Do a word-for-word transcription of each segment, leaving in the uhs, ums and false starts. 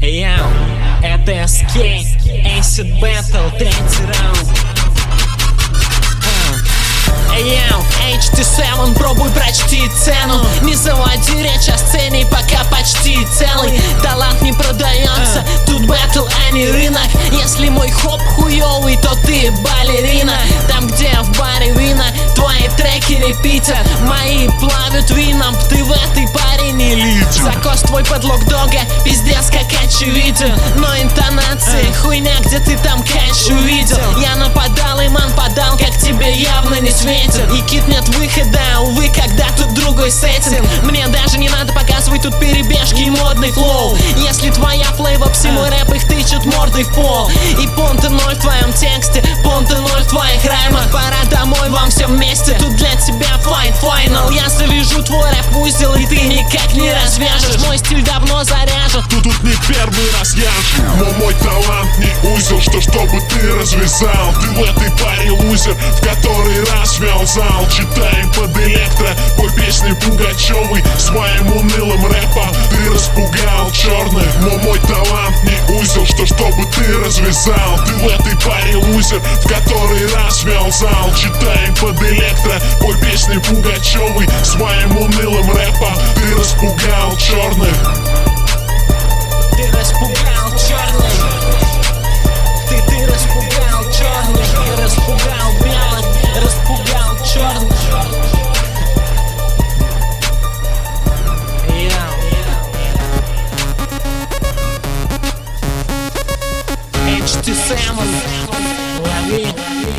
Йоу, это эс кей, Acid Battle, третий раунд. Йоу, эйч ти семь, пробуй прочти цену. Не заводи речь о сцене, пока почти целый. Талант не продается, тут бэтл, а не рынок. Если мой хоп хуёвый, то ты балерина. Там, где в баре вина, твои треки репитят. Мои плавят вином, ты в этой паре не лидер. Закос твой подлог дога, пиздец как очевиден. Но интонации, хуйня, где ты там кэш увидел. Я нападал, и ман подал, как тебе явно не светит. И кит нет выхода, увы, когда тут другой сеттинг. Мне даже не надо показывать тут перебежки и модный флоу. Если твоя флейва всему рэп их тычет мордой в пол. И понты ноль в твоем тексте, понты ноль в твоих раймах. Пора домой вам все вместе, тут для тебя fight final. Я завяжу твой рэп в узел, и ты никак не развяжешь. Мой стиль давно заряжен, ты тут не первый раз яжу. Но мой талант не узел, что чтобы ты развязал. Ты в этой паре лузер, в который раз вял зал. Читаем под электро, пой песни Пугачевой. Своим унылым рэпом ты распугал черных. Но мой талант не узел, что чтобы ты развязал. Ты в этой паре лузер, в который раз вял зал. Читаем под электро, пой песни Пугачевой. Своим унылым рэпом ты распугал черных. Ты распугал черных. Ты, ты распугал черных. Ты распугал белых. Распугал черных. эйч ти семь. Лови.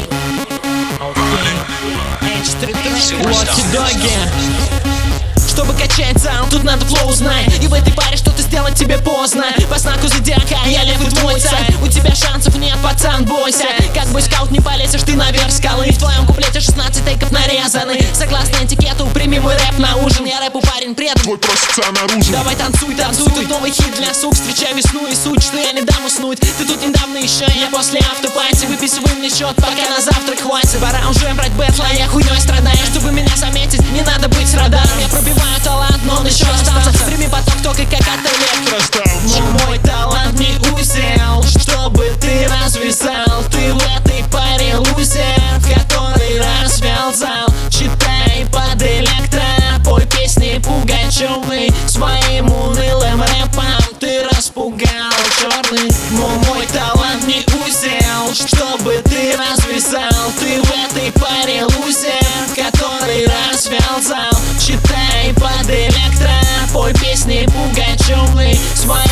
эйч три три. Локи-доги. Чтобы качать зал, тут надо флоу знать. И в этой паре что-то сделать тебе поздно. По знаку зодиака я лев и твой царь. У тебя шансов нет, пацан, бойся. Как бы скаут не полезешь ты наверх скалы. В твоем куплете шестнадцать тейков нарезаны. Согласно этикету, прими мой рэп на ужин. Я рэпу парень предан, твой просится наружу. Давай танцуй, танцуй, тут новый хит для сук. Встречай весну и суть, что я не дам уснуть. Ты тут недавно еще, я после автопати. Выписывай мне счет, пока на завтрак хватит. Пора уже брать бэтла, я хуйней страдаю. Чтобы меня заметить, не надо быть с радаром. Я пробиваю талант, но он еще остался. Прими поток только как от электро. Но мой талант не узел, чтобы ты развязал. Ты в этой паре лузер, в который развял зал. Читай под электро, пой песни Пугачевой. Своим унылым рэпом ты распугал черных. Но мой талант не узел, чтобы ты развязал. Ты в этой паре лузер, в который развял зал. Читай под электро, пой песни Пугачевой.